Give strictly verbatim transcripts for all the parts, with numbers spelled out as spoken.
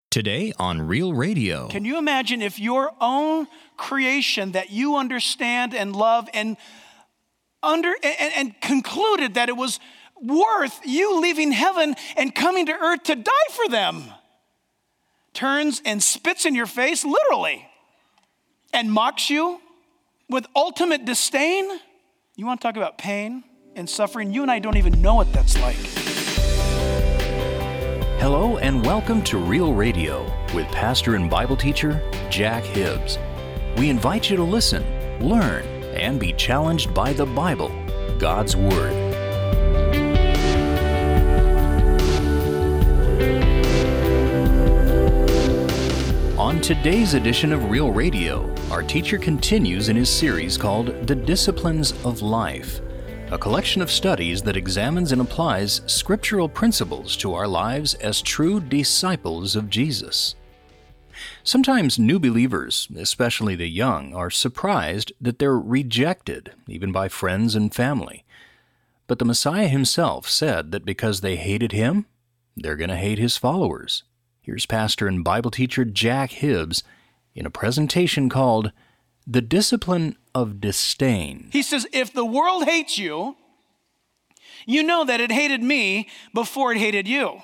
Today on Real Radio. Can you imagine if your own creation that you understand and love and under and, and concluded that it was worth you leaving heaven and coming to earth to die for them, turns and spits in your face, literally, and mocks you with ultimate disdain? You want to talk about pain and suffering? You and I don't even know what that's like. Hello and welcome to Real Radio with pastor and Bible teacher Jack Hibbs. We invite you to listen, learn, and be challenged by the Bible, God's Word. On today's edition of Real Radio, our teacher continues in his series called The Disciplines of Life, a collection of studies that examines and applies scriptural principles to our lives as true disciples of Jesus. Sometimes new believers, especially the young, are surprised that they're rejected, even by friends and family. But the Messiah himself said that because they hated him, they're going to hate his followers. Here's pastor and Bible teacher Jack Hibbs in a presentation called The Discipline of Disdain. He says, if the world hates you, you know that it hated me before it hated you.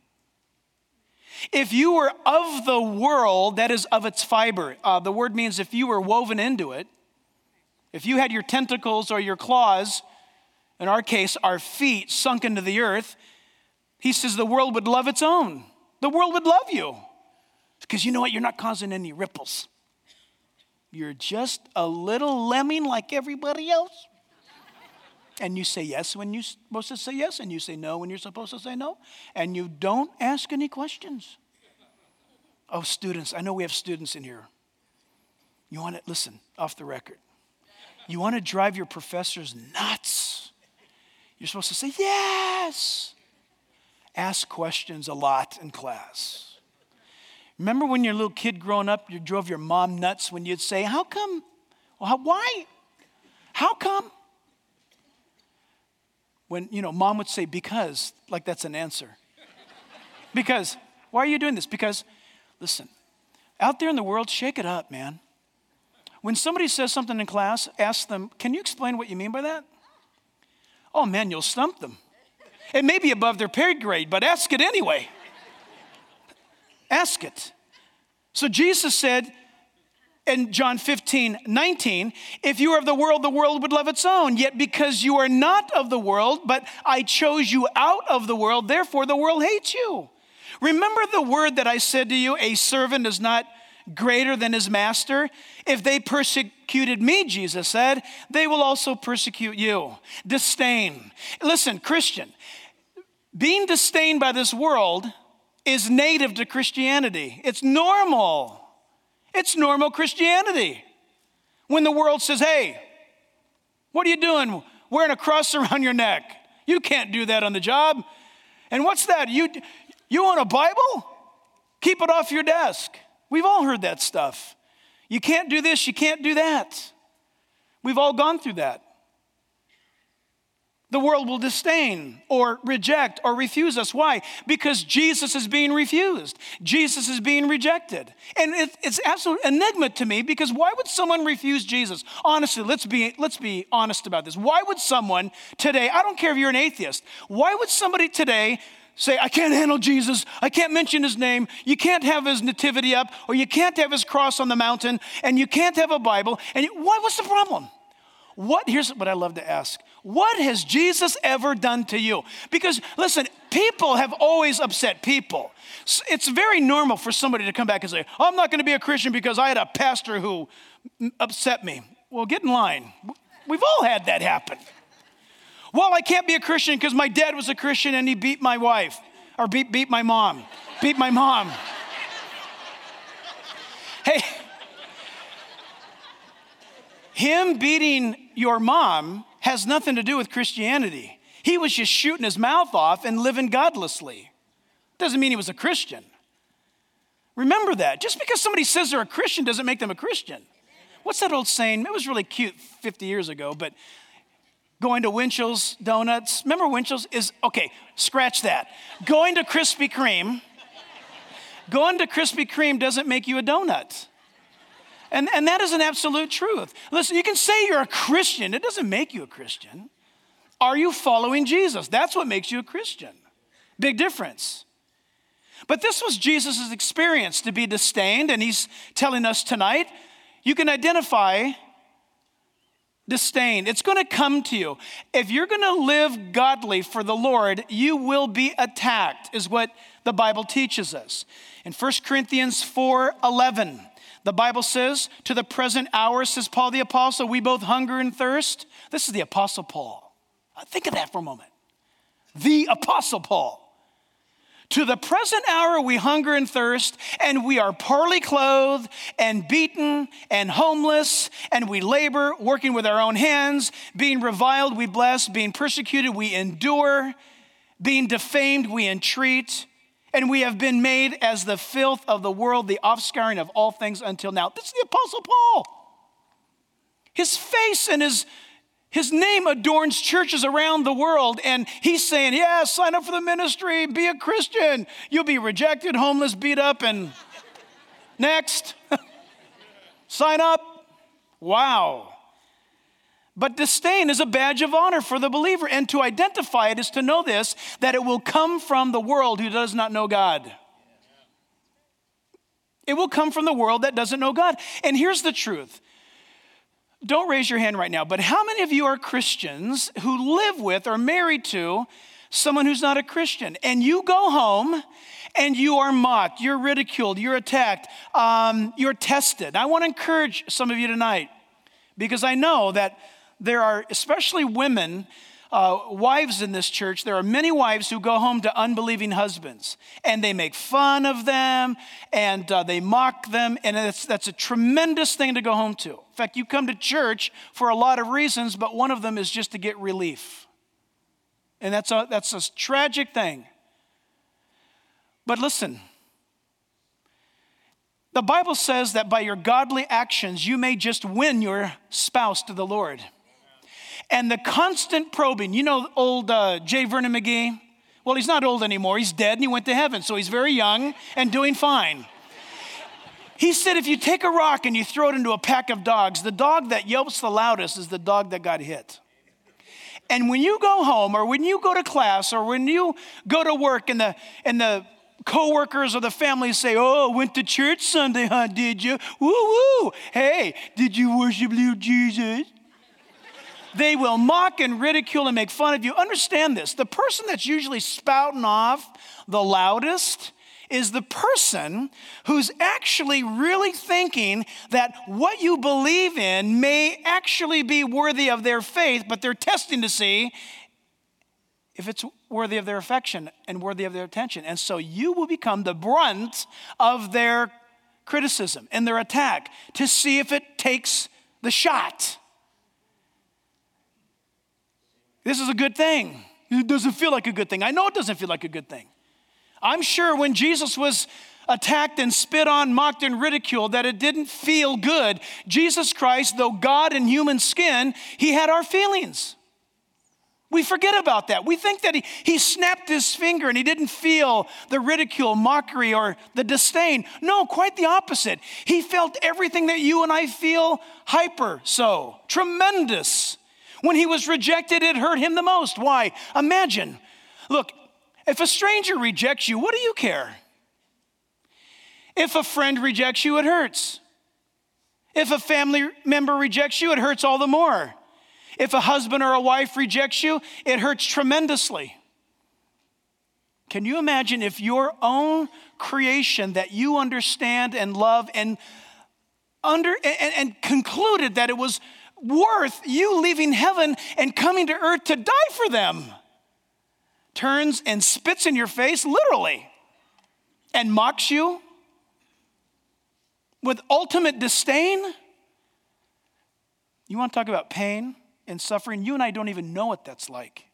If you were of the world, that is of its fiber. Uh, the word means if you were woven into it, if you had your tentacles or your claws, in our case, our feet sunk into the earth, he says the world would love its own. The world would love you. Because you know what? You're not causing any ripples. You're just a little lemming like everybody else. And you say yes when you're supposed to say yes, and you say no when you're supposed to say no, and you don't ask any questions. Oh, students, I know we have students in here. You want to, listen, off the record. You want to drive your professors nuts. You're supposed to say yes. Ask questions a lot in class. Remember when you're a little kid growing up, you drove your mom nuts when you'd say, how come? Well, how, why? How come? When, you know, mom would say, because, like that's an answer. Because, why are you doing this? Because, listen, out there in the world, shake it up, man. When somebody says something in class, ask them, can you explain what you mean by that? Oh, man, you'll stump them. It may be above their pay grade, but ask it anyway. Ask it. So Jesus said in John fifteen nineteen, if you are of the world, the world would love its own. Yet because you are not of the world, but I chose you out of the world, therefore the world hates you. Remember the word that I said to you, a servant is not greater than his master. If they persecuted me, Jesus said, they will also persecute you. Disdain. Listen, Christian, being disdained by this world is native to Christianity. It's normal. It's normal Christianity. When the world says, hey, what are you doing wearing a cross around your neck? You can't do that on the job. And what's that? You, you want a Bible? Keep it off your desk. We've all heard that stuff. You can't do this, you can't do that. We've all gone through that. The world will disdain or reject or refuse us. Why? Because Jesus is being refused. Jesus is being rejected. And it, it's absolute enigma to me, because why would someone refuse Jesus? Honestly, let's be, let's be honest about this. Why would someone today, I don't care if you're an atheist, why would somebody today say, I can't handle Jesus, I can't mention his name, you can't have his nativity up, or you can't have his cross on the mountain, and you can't have a Bible, and you, what, what's the problem? What, here's what I love to ask. What has Jesus ever done to you? Because, listen, people have always upset people. It's very normal for somebody to come back and say, oh, I'm not going to be a Christian because I had a pastor who upset me. Well, get in line. We've all had that happen. Well, I can't be a Christian because my dad was a Christian and he beat my wife, or beat, beat my mom, beat my mom. Hey, him beating your mom has nothing to do with Christianity. He was just shooting his mouth off and living godlessly. Doesn't mean he was a Christian. Remember that. Just because somebody says they're a Christian doesn't make them a Christian. What's that old saying? It was really cute fifty years ago, but going to Winchell's Donuts. Remember Winchell's is, okay, scratch that. Going to Krispy Kreme Going to Krispy Kreme doesn't make you a donut. And, and that is an absolute truth. Listen, you can say you're a Christian. It doesn't make you a Christian. Are you following Jesus? That's what makes you a Christian. Big difference. But this was Jesus' experience, to be disdained, and he's telling us tonight, you can identify disdain. It's going to come to you. If you're going to live godly for the Lord, you will be attacked, is what the Bible teaches us. In First Corinthians four eleven, the Bible says, to the present hour, says Paul the Apostle, we both hunger and thirst. This is the Apostle Paul. Think of that for a moment. The Apostle Paul. To the present hour we hunger and thirst, and we are poorly clothed and beaten and homeless, and we labor, working with our own hands, being reviled we bless, being persecuted we endure, being defamed we entreat, and we have been made as the filth of the world, the offscouring of all things until now. This is the Apostle Paul. His face and his His name adorns churches around the world, and he's saying, yeah, sign up for the ministry, be a Christian. You'll be rejected, homeless, beat up, and next. Sign up. Wow. But disdain is a badge of honor for the believer, and to identify it is to know this, that it will come from the world who does not know God. It will come from the world that doesn't know God. And here's the truth. Don't raise your hand right now, but how many of you are Christians who live with or married to someone who's not a Christian? And you go home and you are mocked, you're ridiculed, you're attacked, um, you're tested. I want to encourage some of you tonight, because I know that there are, especially women, uh, wives in this church, there are many wives who go home to unbelieving husbands, and they make fun of them, and uh, they mock them, and that's, that's a tremendous thing to go home to. In fact, you come to church for a lot of reasons, but one of them is just to get relief. And that's a, that's a tragic thing. But listen, the Bible says that by your godly actions, you may just win your spouse to the Lord. And the constant probing, you know old uh, J. Vernon McGee? Well, he's not old anymore. He's dead and he went to heaven. So he's very young and doing fine. He said if you take a rock and you throw it into a pack of dogs, the dog that yelps the loudest is the dog that got hit. And when you go home, or when you go to class, or when you go to work, and the and the co-workers or the family say, oh, went to church Sunday, huh, did you? Woo-woo. Hey, did you worship little Jesus? They will mock and ridicule and make fun of you. Understand this. The person that's usually spouting off the loudest is the person who's actually really thinking that what you believe in may actually be worthy of their faith, but they're testing to see if it's worthy of their affection and worthy of their attention. And so you will become the brunt of their criticism and their attack to see if it takes the shot. This is a good thing. It doesn't feel like a good thing. I know it doesn't feel like a good thing. I'm sure when Jesus was attacked and spit on, mocked and ridiculed, that it didn't feel good. Jesus Christ, though God in human skin, he had our feelings. We forget about that. We think that he, he snapped his finger and he didn't feel the ridicule, mockery, or the disdain. No, quite the opposite. He felt everything that you and I feel hyper so. Tremendous. When he was rejected, it hurt him the most. Why? Imagine. Look, if a stranger rejects you, what do you care? If a friend rejects you, it hurts. If a family member rejects you, it hurts all the more. If a husband or a wife rejects you, it hurts tremendously. Can you imagine if your own creation that you understand and love and under and, and concluded that it was worth you leaving heaven and coming to earth to die for them, turns and spits in your face, literally, and mocks you with ultimate disdain? You want to talk about pain and suffering? You and I don't even know what that's like.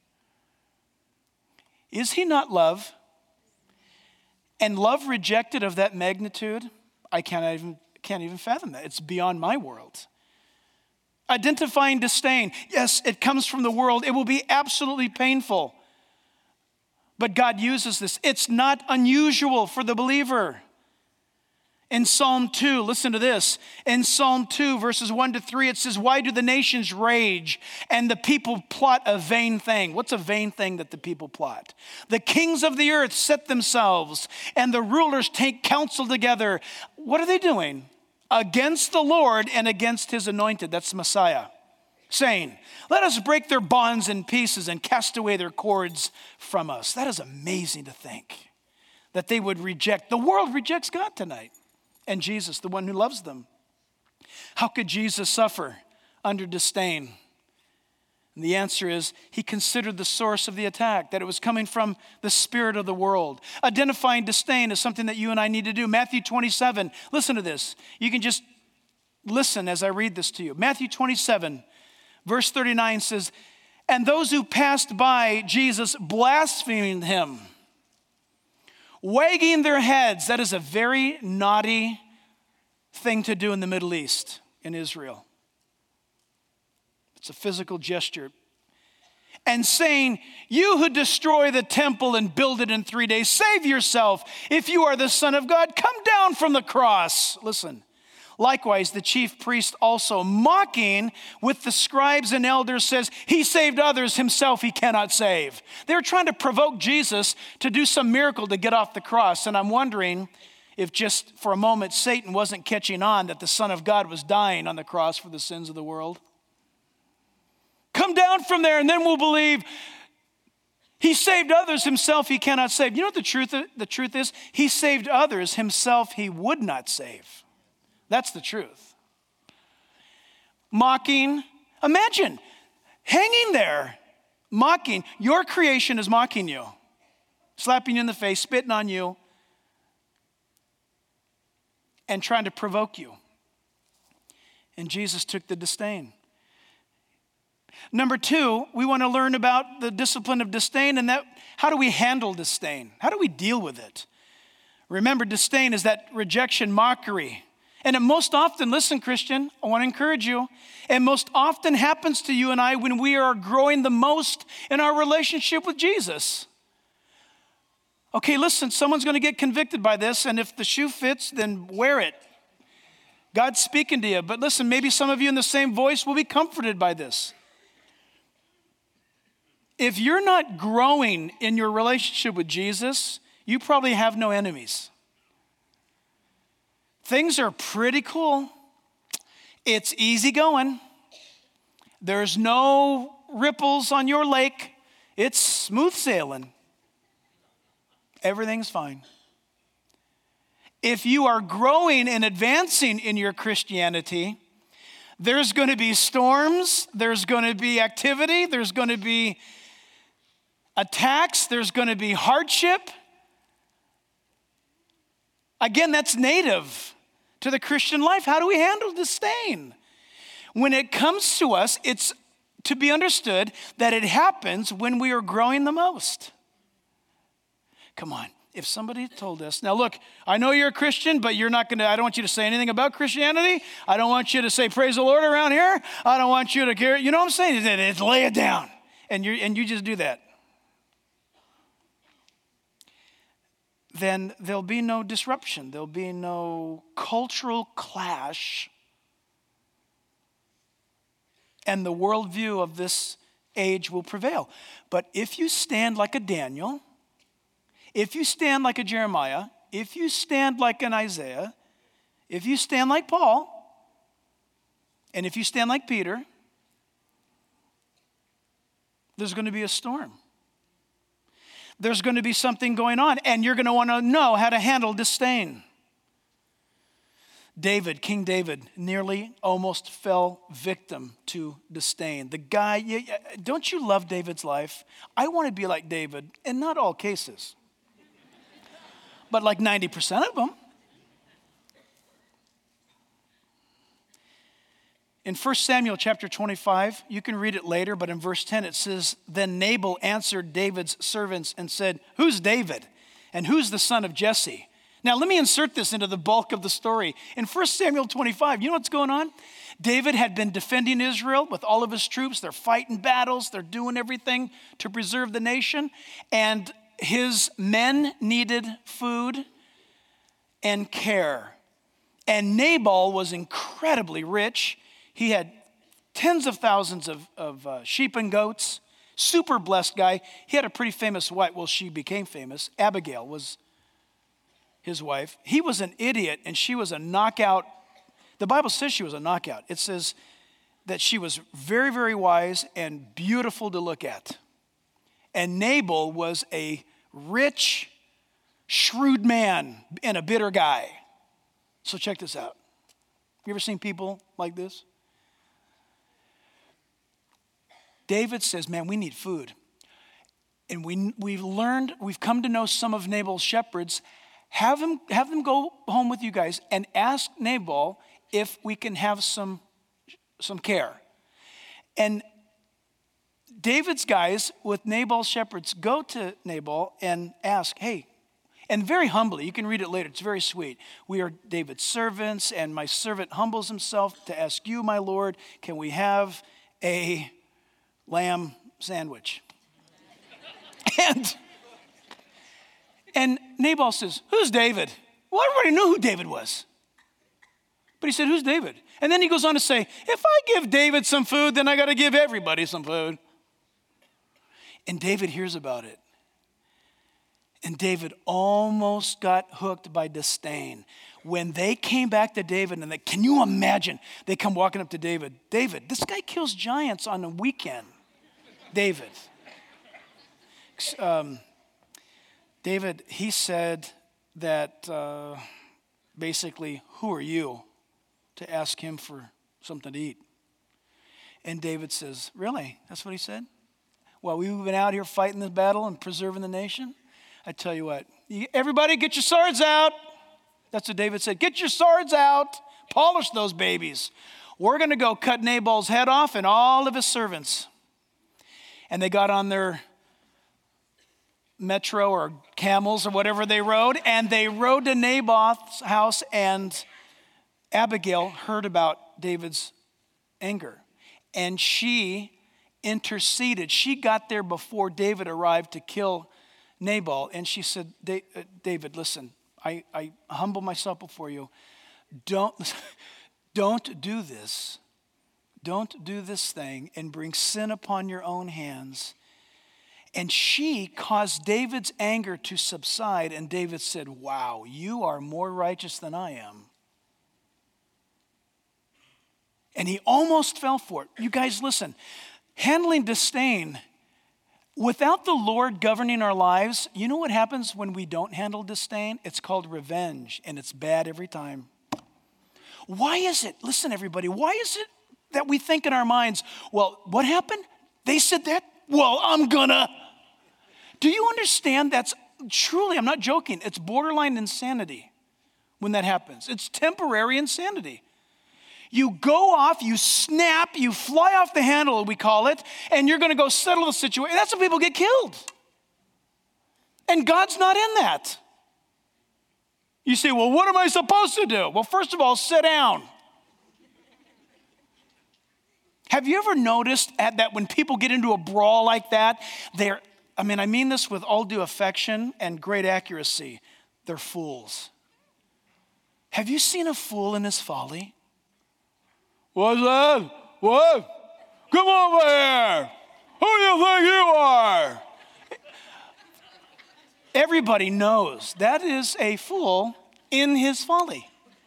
Is he not love? And love rejected of that magnitude, I can't even, can't even fathom that. It's beyond my world. Identifying disdain. Yes, it comes from the world. It will be absolutely painful. But God uses this. It's not unusual for the believer. In Psalm two, listen to this. In Psalm two, verses one to three, it says, why do the nations rage and the people plot a vain thing? What's a vain thing that the people plot? The kings of the earth set themselves and the rulers take counsel together. What are they doing? Against the Lord and against his anointed. That's the Messiah. Saying, let us break their bonds in pieces and cast away their cords from us. That is amazing to think that they would reject. The world rejects God tonight. And Jesus, the one who loves them. How could Jesus suffer under disdain? And the answer is he considered the source of the attack, that it was coming from the spirit of the world. Identifying disdain is something that you and I need to do. Matthew twenty-seven, listen to this. You can just listen as I read this to you. Matthew twenty-seven, verse thirty-nine says, and those who passed by Jesus blasphemed him, wagging their heads. That is a very naughty thing to do in the Middle East, in Israel. It's a physical gesture. And saying, you who destroy the temple and build it in three days, save yourself. If you are the Son of God, come down from the cross. Listen. Likewise, the chief priest also, mocking with the scribes and elders, says, he saved others, himself he cannot save. They're trying to provoke Jesus to do some miracle to get off the cross. And I'm wondering if just for a moment Satan wasn't catching on that the Son of God was dying on the cross for the sins of the world. Come down from there and then we'll believe. He saved others, himself he cannot save. You know what the truth, the truth is? He saved others, himself he would not save. That's the truth. Mocking. Imagine hanging there, mocking. Your creation is mocking you, slapping you in the face, spitting on you, and trying to provoke you. And Jesus took the disdain. Number two, we want to learn about the discipline of disdain and that how do we handle disdain? How do we deal with it? Remember, disdain is that rejection, mockery. And it most often, listen, Christian, I want to encourage you, it most often happens to you and I when we are growing the most in our relationship with Jesus. Okay, listen, someone's going to get convicted by this, and if the shoe fits, then wear it. God's speaking to you. But listen, maybe some of you in the same voice will be comforted by this. If you're not growing in your relationship with Jesus, you probably have no enemies. Things are pretty cool. It's easy going. There's no ripples on your lake. It's smooth sailing. Everything's fine. If you are growing and advancing in your Christianity, there's going to be storms, there's going to be activity, there's going to be attacks, there's going to be hardship. Again, that's native to the Christian life. How do we handle disdain? When it comes to us, it's to be understood that it happens when we are growing the most. Come on, if somebody told us, now look, I know you're a Christian, but you're not gonna, I don't want you to say anything about Christianity. I don't want you to say praise the Lord around here. I don't want you to care, you know what I'm saying? It's lay it down. And you and you just do that. Then there'll be no disruption. There'll be no cultural clash. And the worldview of this age will prevail. But if you stand like a Daniel, if you stand like a Jeremiah, if you stand like an Isaiah, if you stand like Paul, and if you stand like Peter, there's going to be a storm. There's going to be something going on, and you're going to want to know how to handle disdain. David, King David, nearly almost fell victim to disdain. The guy, don't you love David's life? I want to be like David, in not all cases, but like ninety percent of them. In First Samuel chapter twenty-five, you can read it later, but in verse ten it says, then Nabal answered David's servants and said, who's David? And who's the son of Jesse? Now let me insert this into the bulk of the story. In First Samuel twenty-five, you know what's going on? David had been defending Israel with all of his troops. They're fighting battles. They're doing everything to preserve the nation. And his men needed food and care. And Nabal was incredibly rich. He had tens of thousands of, of uh, sheep and goats. Super blessed guy. He had a pretty famous wife. Well, she became famous. Abigail was his wife. He was an idiot, and she was a knockout. The Bible says she was a knockout. It says that she was very, very wise and beautiful to look at. And Nabal was a rich, shrewd man and a bitter guy. So check this out. You ever seen people like this? David says, man, we need food. And we, we've learned, we've come to know some of Nabal's shepherds. Have them, have them go home with you guys and ask Nabal if we can have some, some care. And David's guys with Nabal's shepherds go to Nabal and ask, hey, and very humbly, you can read it later, it's very sweet. We are David's servants, and my servant humbles himself to ask you, my Lord, can we have a lamb sandwich? and, and Nabal says, who's David? Well, everybody knew who David was. But he said, who's David? And then he goes on to say, if I give David some food, then I got to give everybody some food. And David hears about it. And David almost got hooked by disdain. When they came back to David, and they, can you imagine? They come walking up to David. David, this guy kills giants on the weekend. David. Um, David, he said that uh, basically, who are you to ask him for something to eat? And David says, really? That's what he said? Well, we've been out here fighting this battle and preserving the nation. I tell you what, everybody get your swords out. That's what David said. Get your swords out. Polish those babies. We're going to go cut Nabal's head off and all of his servants. And they got on their metro or camels or whatever they rode, and they rode to Naboth's house, and Abigail heard about David's anger. And she interceded. She got there before David arrived to kill Nabal, and she said, David, listen, I, I humble myself before you. Don't, don't do this. Don't do this thing and bring sin upon your own hands. And she caused David's anger to subside, and David said, wow, you are more righteous than I am. And he almost fell for it. You guys, listen, handling disdain, without the Lord governing our lives, you know what happens when we don't handle disdain? It's called revenge, and it's bad every time. Why is it, listen everybody, why is it that we think in our minds, well, what happened? They said that? Well, I'm gonna. Do you understand that's truly, I'm not joking, it's borderline insanity when that happens. It's temporary insanity. You go off, you snap, you fly off the handle, we call it, and you're going to go settle the situation. That's when people get killed. And God's not in that. You say, well, what am I supposed to do? Well, first of all, sit down. Have you ever noticed at that when people get into a brawl like that, they're, I mean, I mean this with all due affection and great accuracy, they're fools. Have you seen a fool in his folly? What's that? What? Come over here. Who do you think you are? Everybody knows that is a fool in his folly.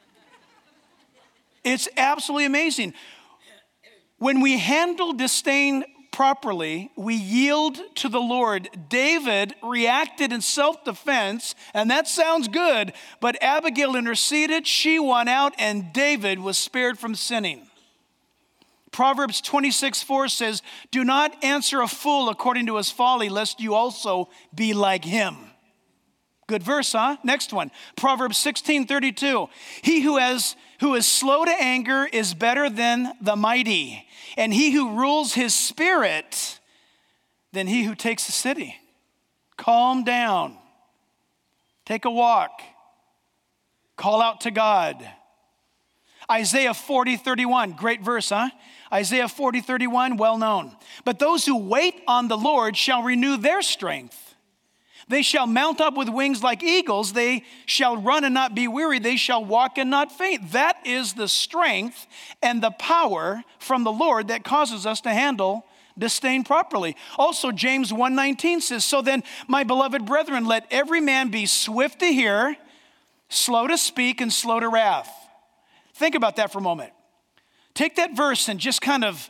It's absolutely amazing. When we handle disdain properly, we yield to the Lord. David reacted in self-defense, and that sounds good, but Abigail interceded, she won out, and David was spared from sinning. Proverbs twenty-six four says, do not answer a fool according to his folly, lest you also be like him. Good verse, huh? Next one. Proverbs sixteen thirty-two. He who has who is slow to anger is better than the mighty, and he who rules his spirit than he who takes the city. Calm down. Take a walk. Call out to God. Isaiah forty thirty-one, great verse, huh? Isaiah forty thirty-one, well known. But those who wait on the Lord shall renew their strength. They shall mount up with wings like eagles. They shall run and not be weary. They shall walk and not faint. That is the strength and the power from the Lord that causes us to handle disdain properly. Also, James one nineteen says, so then, my beloved brethren, let every man be swift to hear, slow to speak, and slow to wrath. Think about that for a moment. Take that verse and just kind of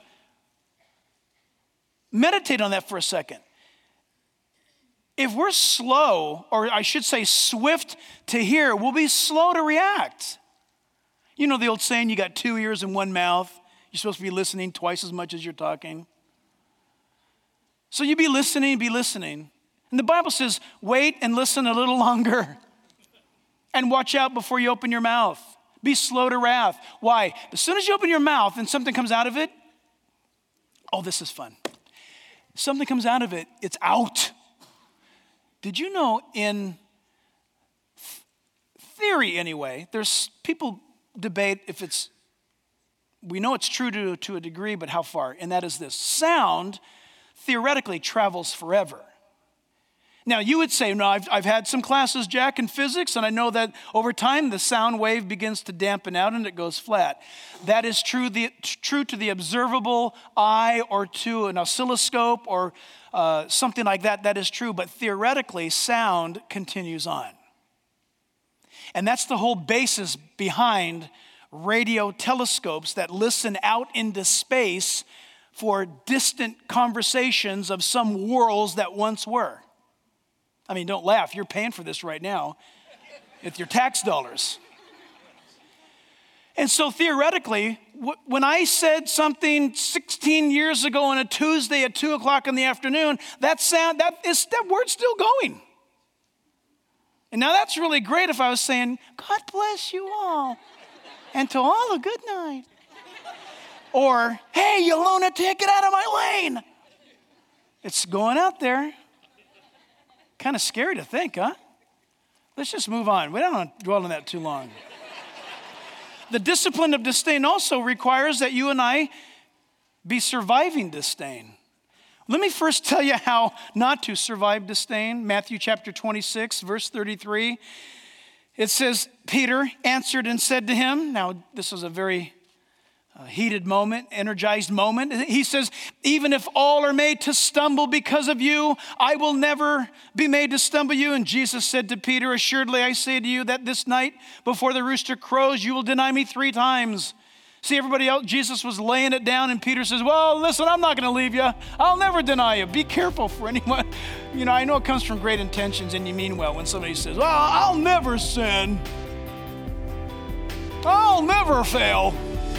meditate on that for a second. If we're slow, or I should say swift to hear, we'll be slow to react. You know the old saying, you got two ears and one mouth. You're supposed to be listening twice as much as you're talking. So you be listening, be listening. And the Bible says, wait and listen a little longer. And watch out before you open your mouth. Be slow to wrath. Why? As soon as you open your mouth and something comes out of it, oh, this is fun. Something comes out of it, it's out. Did you know in theory anyway, there's people debate if it's, we know it's true to, to a degree, but how far? And that is this: sound theoretically travels forever. Now you would say, no, I've, I've had some classes, Jack, in physics, and I know that over time the sound wave begins to dampen out and it goes flat. That is true, the, true to the observable eye or to an oscilloscope or uh, something like that. That is true, but theoretically sound continues on. And that's the whole basis behind radio telescopes that listen out into space for distant conversations of some worlds that once were. I mean, don't laugh. You're paying for this right now with your tax dollars. And so theoretically, when I said something sixteen years ago on a Tuesday at two o'clock in the afternoon, that sound, that is, that word's still going. And now that's really great if I was saying, God bless you all, and to all a good night. Or, hey, you lunatic, get out of my lane. It's going out there. Kind of scary to think, huh? Let's just move on. We don't want to dwell on that too long. The discipline of disdain also requires that you and I be surviving disdain. Let me first tell you how not to survive disdain. Matthew chapter twenty-six, verse thirty-three. It says, Peter answered and said to him, now this was a very uh, heated moment, energized moment. He says, even if all are made to stumble because of you, I will never be made to stumble you. And Jesus said to Peter, assuredly I say to you that this night before the rooster crows, you will deny me three times. See, everybody else, Jesus was laying it down, and Peter says, well, listen, I'm not going to leave you. I'll never deny you. Be careful for anyone. You know, I know it comes from great intentions and you mean well when somebody says, well, I'll never sin. I'll never fail.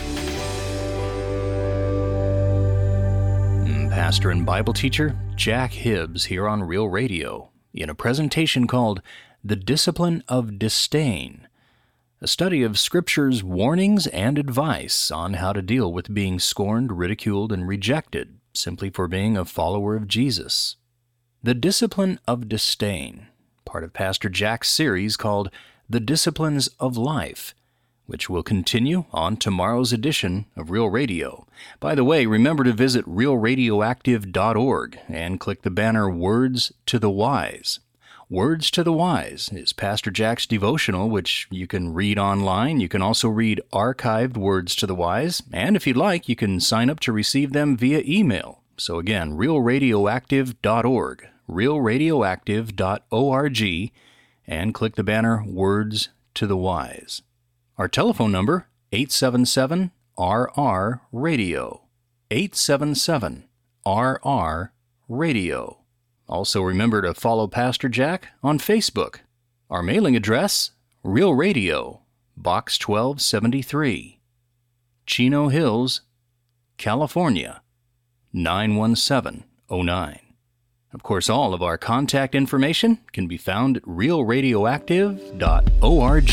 Pastor and Bible teacher Jack Hibbs here on Real Radio in a presentation called The Discipline of Disdain, a study of Scripture's warnings and advice on how to deal with being scorned, ridiculed, and rejected simply for being a follower of Jesus. The Discipline of Disdain, part of Pastor Jack's series called The Disciplines of Life, which will continue on tomorrow's edition of Real Radio. By the way, remember to visit real radioactive dot org and click the banner Words to the Wise. Words to the Wise is Pastor Jack's devotional, which you can read online. You can also read archived Words to the Wise, and if you'd like, you can sign up to receive them via email. So again, real radioactive dot org, real radioactive dot org, and click the banner Words to the Wise. Our telephone number, eight seven seven R R radio, eight seven seven R R radio. Also remember to follow Pastor Jack on Facebook. Our mailing address, Real Radio, Box twelve seventy-three, Chino Hills, California, nine one seven oh nine. Of course, all of our contact information can be found at real radioactive dot org.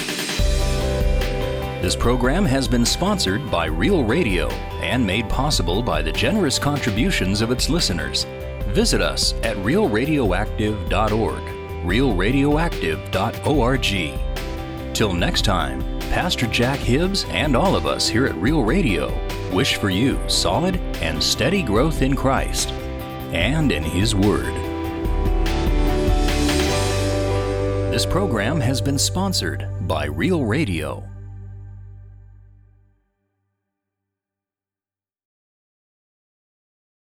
This program has been sponsored by Real Radio and made possible by the generous contributions of its listeners. Visit us at real radioactive dot org, real radioactive dot org. Till next time, Pastor Jack Hibbs and all of us here at Real Radio wish for you solid and steady growth in Christ and in His Word. This program has been sponsored by Real Radio.